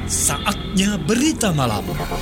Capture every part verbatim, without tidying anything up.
Saatnya Berita Malam.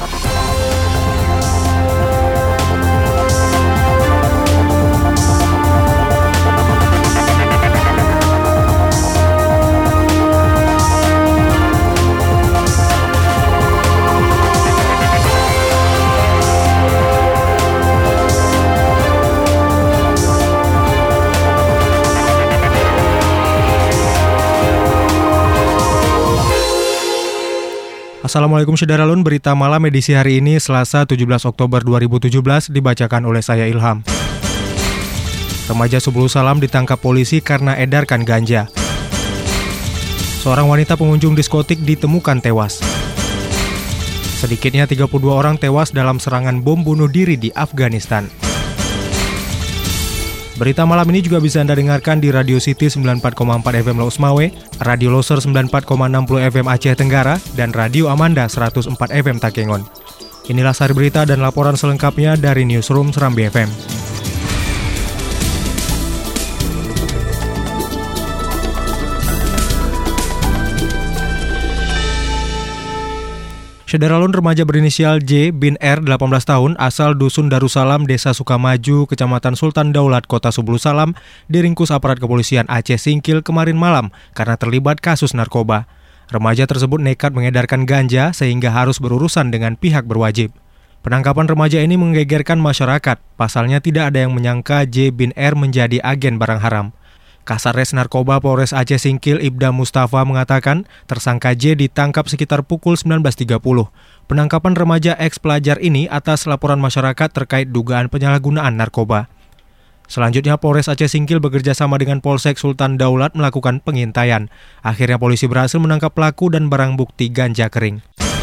Assalamualaikum Syederalun, berita malam edisi hari ini Selasa tujuh belas Oktober dua ribu tujuh belas dibacakan oleh saya Ilham. Remaja Subulu Salam ditangkap polisi karena edarkan ganja. Seorang wanita pengunjung diskotik ditemukan tewas. Sedikitnya tiga puluh dua orang tewas dalam serangan bom bunuh diri di Afghanistan. Berita malam ini juga bisa Anda dengarkan di Radio City sembilan puluh empat koma empat F M Laos Mawe, Radio Loser sembilan puluh empat koma enam puluh F M Aceh Tenggara, dan Radio Amanda seratus empat F M Takengon. Inilah sari berita dan laporan selengkapnya dari Newsroom Serambi F M. Syederalun, remaja berinisial J bin R, delapan belas tahun, asal Dusun Darussalam, Desa Sukamaju, Kecamatan Sultan Daulat, Kota Subulu Salam, diringkus aparat kepolisian Aceh Singkil kemarin malam karena terlibat kasus narkoba. Remaja tersebut nekat mengedarkan ganja sehingga harus berurusan dengan pihak berwajib. Penangkapan remaja ini menggegerkan masyarakat. Pasalnya tidak ada yang menyangka J bin R menjadi agen barang haram. Kasatres Narkoba Polres Aceh Singkil Ibda Mustafa mengatakan tersangka J ditangkap sekitar pukul sembilan belas tiga puluh. Penangkapan remaja ex-pelajar ini atas laporan masyarakat terkait dugaan penyalahgunaan narkoba. Selanjutnya Polres Aceh Singkil bekerja sama dengan Polsek Sultan Daulat melakukan pengintaian. Akhirnya polisi berhasil menangkap pelaku dan barang bukti ganja kering.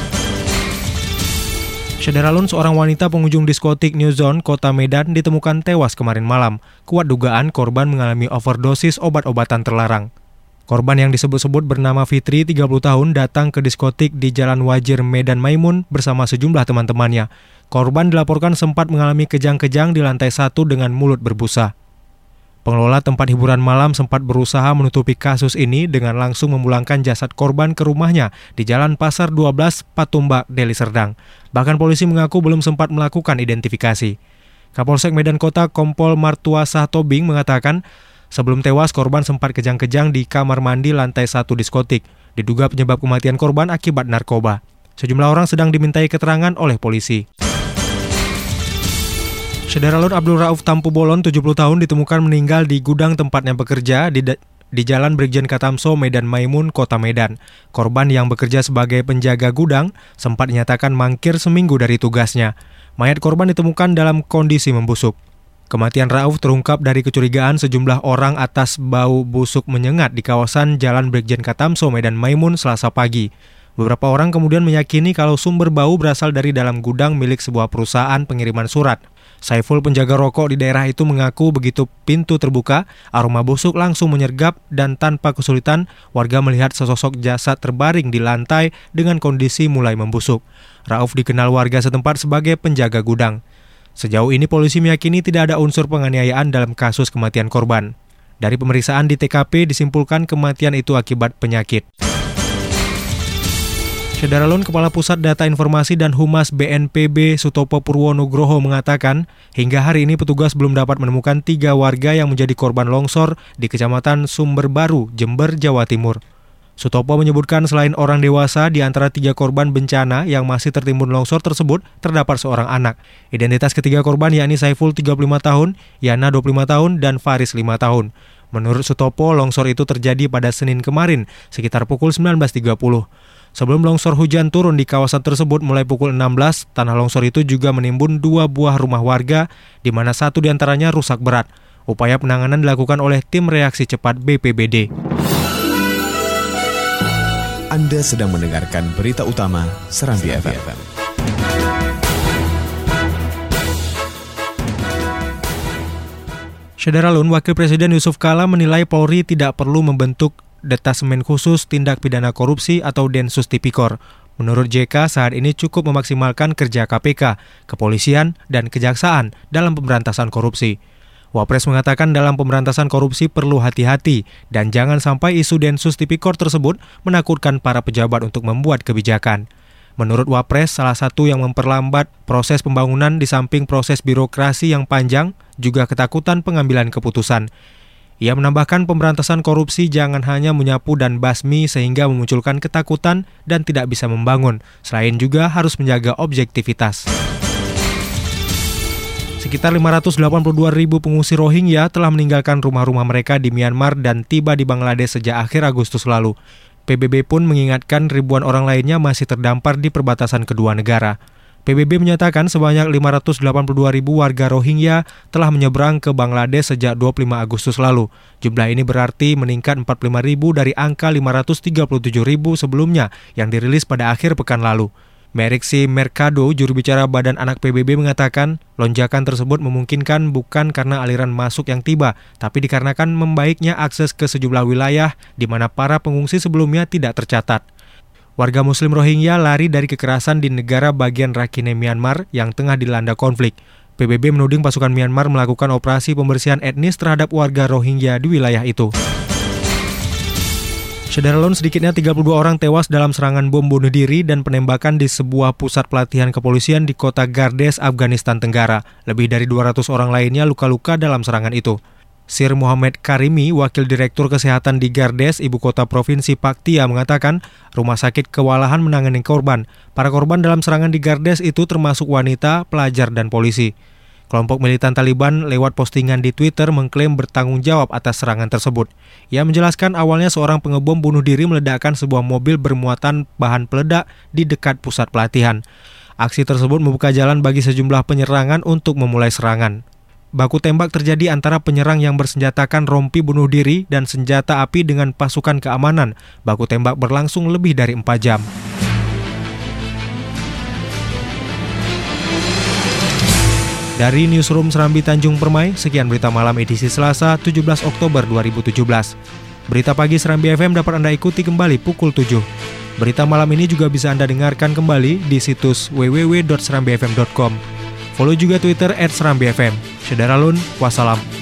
Syederalun, seorang wanita pengunjung diskotik New Zone, Kota Medan ditemukan tewas kemarin malam. Kuat dugaan korban mengalami overdosis obat-obatan terlarang. Korban yang disebut-sebut bernama Fitri, tiga puluh tahun, datang ke diskotik di Jalan Wajir, Medan Maimun bersama sejumlah teman-temannya. Korban dilaporkan sempat mengalami kejang-kejang di lantai satu dengan mulut berbusa. Pengelola tempat hiburan malam sempat berusaha menutupi kasus ini dengan langsung memulangkan jasad korban ke rumahnya di Jalan Pasar dua belas, Patumbak, Deli Serdang. Bahkan polisi mengaku belum sempat melakukan identifikasi. Kapolsek Medan Kota Kompol Martuasah Tobing mengatakan, sebelum tewas korban sempat kejang-kejang di kamar mandi lantai satu diskotik. Diduga penyebab kematian korban akibat narkoba. Sejumlah orang sedang dimintai keterangan oleh polisi. Syederalun, Abdul Rauf Tampu Bolon, tujuh puluh tahun, ditemukan meninggal di gudang tempatnya bekerja di, di Jalan Brigjen Katamso, Medan Maimun, Kota Medan. Korban yang bekerja sebagai penjaga gudang sempat dinyatakan mangkir seminggu dari tugasnya. Mayat korban ditemukan dalam kondisi membusuk. Kematian Rauf terungkap dari kecurigaan sejumlah orang atas bau busuk menyengat di kawasan Jalan Brigjen Katamso, Medan Maimun, Selasa pagi. Beberapa orang kemudian meyakini kalau sumber bau berasal dari dalam gudang milik sebuah perusahaan pengiriman surat. Saiful, penjaga rokok di daerah itu, mengaku begitu pintu terbuka, aroma busuk langsung menyergap dan tanpa kesulitan warga melihat sesosok jasad terbaring di lantai dengan kondisi mulai membusuk. Rauf dikenal warga setempat sebagai penjaga gudang. Sejauh ini polisi meyakini tidak ada unsur penganiayaan dalam kasus kematian korban. Dari pemeriksaan di T K P disimpulkan kematian itu akibat penyakit. Syederalun, Kepala Pusat Data Informasi dan Humas B N P B Sutopo Purwonugroho mengatakan, hingga hari ini petugas belum dapat menemukan tiga warga yang menjadi korban longsor di Kecamatan Sumber Baru, Jember, Jawa Timur. Sutopo menyebutkan selain orang dewasa, di antara tiga korban bencana yang masih tertimbun longsor tersebut, terdapat seorang anak. Identitas ketiga korban yakni Saiful, tiga puluh lima tahun, Yana, dua puluh lima tahun, dan Faris, lima tahun. Menurut Sutopo, longsor itu terjadi pada Senin kemarin, sekitar pukul sembilan belas tiga puluh. Sebelum longsor hujan turun di kawasan tersebut mulai pukul enam belas, tanah longsor itu juga menimbun dua buah rumah warga, di mana satu diantaranya rusak berat. Upaya penanganan dilakukan oleh tim reaksi cepat B P B D. Anda sedang mendengarkan berita utama Serambi F M. Syederalun, Wakil Presiden Yusuf Kala menilai Polri tidak perlu membentuk Detasemen Khusus Tindak Pidana Korupsi atau Densus Tipikor. Menurut J K, saat ini cukup memaksimalkan kerja K P K, kepolisian, dan kejaksaan dalam pemberantasan korupsi. Wapres mengatakan dalam pemberantasan korupsi perlu hati-hati dan jangan sampai isu Densus Tipikor tersebut menakutkan para pejabat untuk membuat kebijakan. Menurut Wapres, salah satu yang memperlambat proses pembangunan di samping proses birokrasi yang panjang juga ketakutan pengambilan keputusan. Ia menambahkan pemberantasan korupsi jangan hanya menyapu dan basmi sehingga memunculkan ketakutan dan tidak bisa membangun, selain juga harus menjaga objektivitas. Sekitar lima ratus delapan puluh dua ribu pengungsi Rohingya telah meninggalkan rumah-rumah mereka di Myanmar dan tiba di Bangladesh sejak akhir Agustus lalu. P B B pun mengingatkan ribuan orang lainnya masih terdampar di perbatasan kedua negara. P B B menyatakan sebanyak lima ratus delapan puluh dua ribu warga Rohingya telah menyeberang ke Bangladesh sejak dua puluh lima Agustus lalu. Jumlah ini berarti meningkat empat puluh lima ribu dari angka lima ratus tiga puluh tujuh ribu sebelumnya yang dirilis pada akhir pekan lalu. Meriksi Mercado, juru bicara Badan Anak P B B mengatakan, lonjakan tersebut memungkinkan bukan karena aliran masuk yang tiba, tapi dikarenakan membaiknya akses ke sejumlah wilayah di mana para pengungsi sebelumnya tidak tercatat. Warga Muslim Rohingya lari dari kekerasan di negara bagian Rakhine Myanmar yang tengah dilanda konflik. P B B menuding pasukan Myanmar melakukan operasi pembersihan etnis terhadap warga Rohingya di wilayah itu. Saudara, sedikitnya tiga puluh dua orang tewas dalam serangan bom bunuh diri dan penembakan di sebuah pusat pelatihan kepolisian di kota Gardes, Afghanistan Tenggara. Lebih dari dua ratus orang lainnya luka-luka dalam serangan itu. Sir Muhammad Karimi, Wakil Direktur Kesehatan di Gardes, Ibu Kota Provinsi Paktia, mengatakan rumah sakit kewalahan menangani korban. Para korban dalam serangan di Gardes itu termasuk wanita, pelajar, dan polisi. Kelompok militan Taliban lewat postingan di Twitter mengklaim bertanggung jawab atas serangan tersebut. Ia menjelaskan awalnya seorang pengebom bunuh diri meledakkan sebuah mobil bermuatan bahan peledak di dekat pusat pelatihan. Aksi tersebut membuka jalan bagi sejumlah penyerangan untuk memulai serangan. Baku tembak terjadi antara penyerang yang bersenjatakan rompi bunuh diri dan senjata api dengan pasukan keamanan. Baku tembak berlangsung lebih dari empat jam. Dari Newsroom Serambi Tanjung Permai, sekian berita malam edisi Selasa tujuh belas Oktober dua ribu tujuh belas. Berita pagi Serambi F M dapat Anda ikuti kembali pukul tujuh. Berita malam ini juga bisa Anda dengarkan kembali di situs w w w dot serambi f m dot com. Follow juga Twitter at serambi f m. Saudara Lun, wassalam.